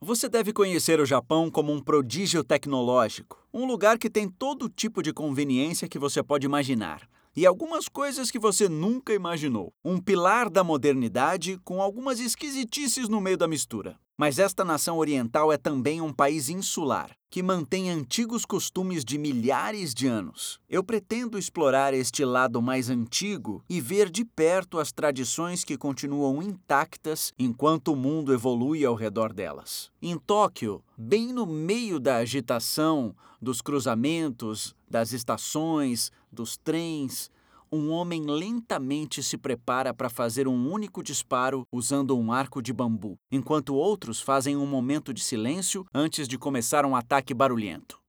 Você deve conhecer o Japão como um prodígio tecnológico, um lugar que tem todo tipo de conveniência que você pode imaginar. E algumas coisas que você nunca imaginou. Um pilar da modernidade com algumas esquisitices no meio da mistura. Mas esta nação oriental é também um país insular, que mantém antigos costumes de milhares de anos. Eu pretendo explorar este lado mais antigo e ver de perto as tradições que continuam intactas enquanto o mundo evolui ao redor delas. Em Tóquio, bem no meio da agitação, dos cruzamentos, das estações, dos trens, um homem lentamente se prepara para fazer um único disparo usando um arco de bambu, enquanto outros fazem um momento de silêncio antes de começar um ataque barulhento.